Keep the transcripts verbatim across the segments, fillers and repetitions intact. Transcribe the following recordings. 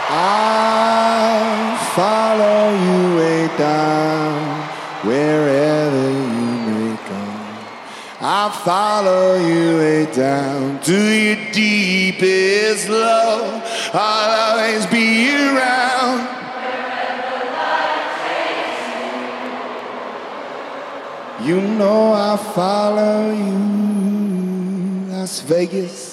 I'll follow you way down, wherever you may go. I'll follow you way down to your deepest love. I'll always be around. Wherever life takes you. You know I'll follow you. Las Vegas.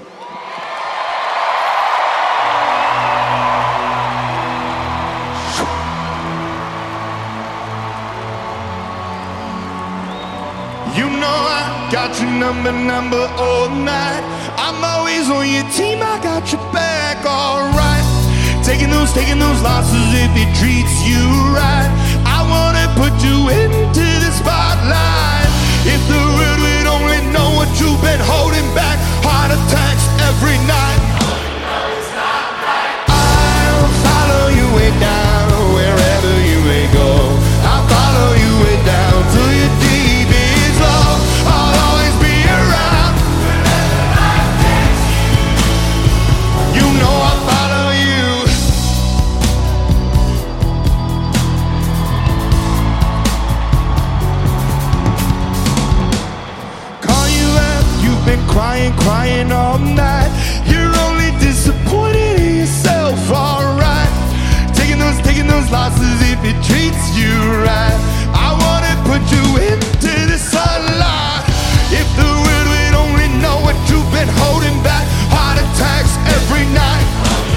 You know I got your number, number all night. I'm always on your team, I got your back, alright. Taking those, taking those losses if it treats you right. I wanna put you into the spotlight. If the world would only know what you've been holding back. Heart attacks every night. I'll follow you way down, wherever you may go. I'll follow you way down to your deepest love. I'll always be around. Wherever life takes you. You know I'll follow you. Call you up, you've been crying, crying all night. You're only disappointed in yourself, alright. Taking those, taking those losses if it treats you right. I wanna put you into the sunlight. If the world would only know what you've been holding back. Heart attacks every night.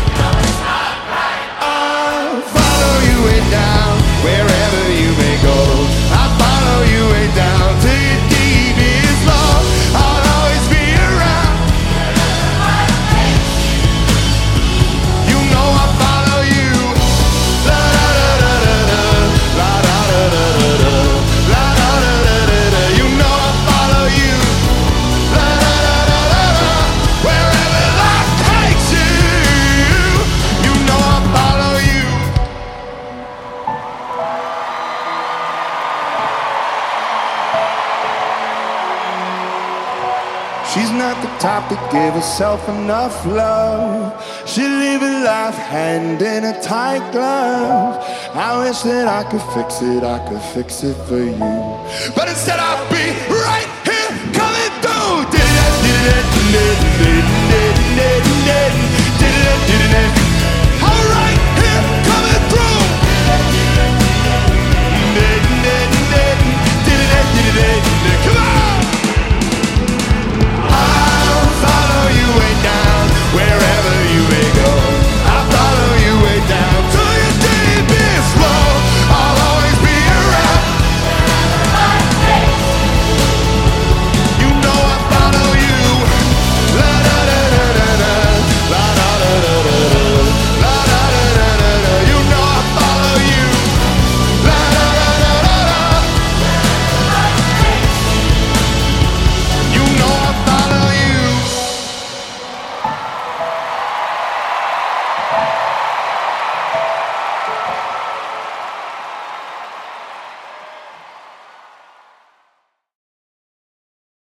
I'll follow you way down, wherever you may go. I'll follow you way down to your deepest love. I'll always be around. You know I'll follow you. La da da da da da, la da da da da da, la da da da da da. You know I'll follow you. La da da da da da, wherever life takes you. You know I'll follow you. She's not the type to give herself enough love. She live a life hand in a tight glove. I wish that I could fix it, I could fix it for you. But instead I've been